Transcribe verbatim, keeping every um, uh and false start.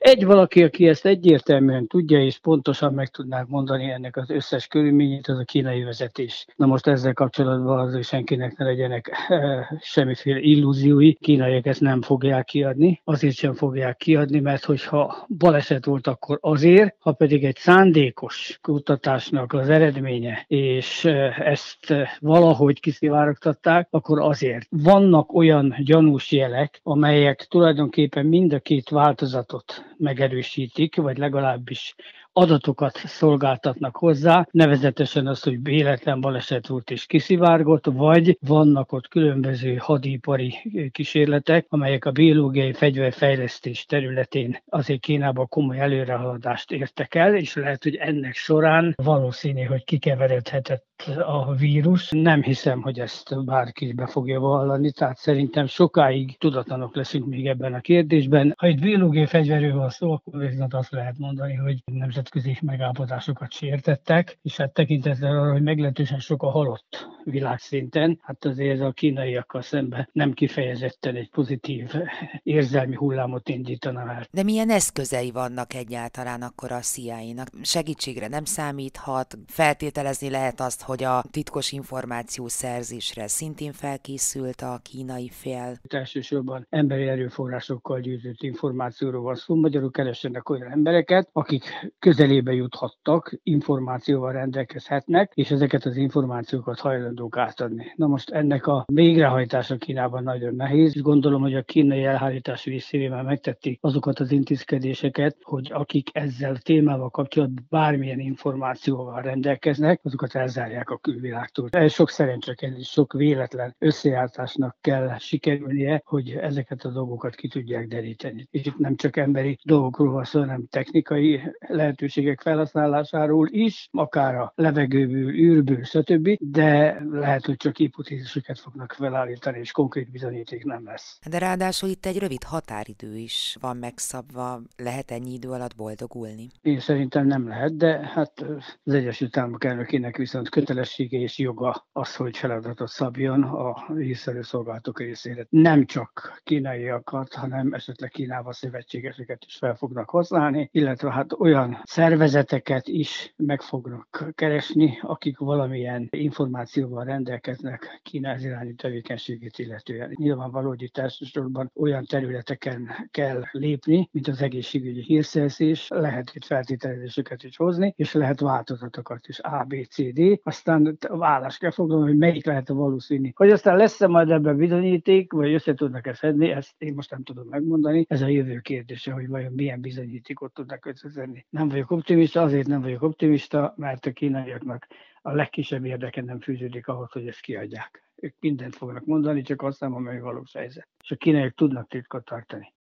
Egy valaki, aki ezt egyértelműen tudja és pontosan meg tudná mondani ennek az összes körülményét, az a kínai vezetés. Na most ezzel kapcsolatban azért senkinek ne legyenek e, semmiféle illúziói. Kínaiak ezt nem fogják kiadni. Azért sem fogják kiadni, mert hogyha baleset volt, akkor azért, ha pedig egy szándékos kutatásnak az eredménye, és ezt valahogy kiszivárogtatták, akkor azért. Vannak olyan gyanús jelek, amelyek tulajdonképpen mind a két változatot megerősítik, vagy legalábbis adatokat szolgáltatnak hozzá, nevezetesen az, hogy véletlen baleset volt és kiszivárgott, vagy vannak ott különböző hadipari kísérletek, amelyek a biológiai fegyverfejlesztés területén azért Kínában komoly előrehaladást értek el, és lehet, hogy ennek során valószínű, hogy kikeveredhetett a vírus. Nem hiszem, hogy ezt bárki be fogja vallani, tehát szerintem sokáig tudatlanok leszünk még ebben a kérdésben. Ha itt biológiai fegyverről van szó, akkor viszont azt lehet mondani, hogy nemzetközi megállapodásokat sértettek, és hát tekintettel arra, hogy meglehetősen sok a halott világszinten, hát azért a kínaiakkal szemben nem kifejezetten egy pozitív érzelmi hullámot indítana el. De milyen eszközei vannak egyáltalán akkor a C I A-nak? Segítségre nem számíthat, feltételezni lehet azt, hogy a titkos információ szerzésre szintén felkészült a kínai fél. Elsősorban emberi erőforrásokkal gyűjtött információról van szó, magyarul keressenek olyan embereket, akik közelébe juthattak, információval rendelkezhetnek, és ezeket az információkat hajlandók átadni. Na most ennek a végrehajtása Kínában nagyon nehéz, és gondolom, hogy a kínai elhárítás részévé már megtették azokat az intézkedéseket, hogy akik ezzel a témával kapcsolatban bármilyen információval rendelkeznek, azokat elzárják a külvilágtól. Ez sok szerencse kell, és sok véletlen összejátszásnak kell sikerülnie, hogy ezeket a dolgokat ki tudják deríteni. És itt nem csak emberi dolgokról van szó, hanem technikai lehetőségek felhasználásáról is, akár a levegőből, űrből, stb. De lehet, hogy csak hipotéziseket fognak felállítani, és konkrét bizonyíték nem lesz. De ráadásul itt egy rövid határidő is van megszabva, lehet ennyi idő alatt boldogulni? Én szerintem nem lehet, de hát az Egyesült Államok elnökének viszont kötelessége és joga az, hogy feladatot szabjon a hírszerző szolgálatok részére. Nem csak kínaiakat, hanem esetleg Kínával szövetségeseket is fel fognak használni, illetve hát olyan szervezeteket is meg fognak keresni, akik valamilyen információval rendelkeznek Kína irányú tevékenységét illetően. Nyilvánvaló, hogy itt elsősorban olyan területeken kell lépni, mint az egészségügyi hírszerzés, lehet itt feltételezéseket is hozni, és lehet változatokat is, A, B, C, D, aztán választ kell foglalni, hogy melyik lehet a valószínű. Hogy aztán lesz-e majd ebben bizonyíték, vagy össze tudnak-e szedni, ezt én most nem tudom megmondani. Ez a jövő kérdése, hogy vajon milyen bizonyítékot tudnak összeszedni. Nem vagyok optimista, azért nem vagyok optimista, mert a kínaiaknak a legkisebb érdeke nem fűződik ahhoz, hogy ezt kiadják. Ők mindent fognak mondani, csak azt nem, amely valós helyzet. És a kínaiak tudnak titkot tartani.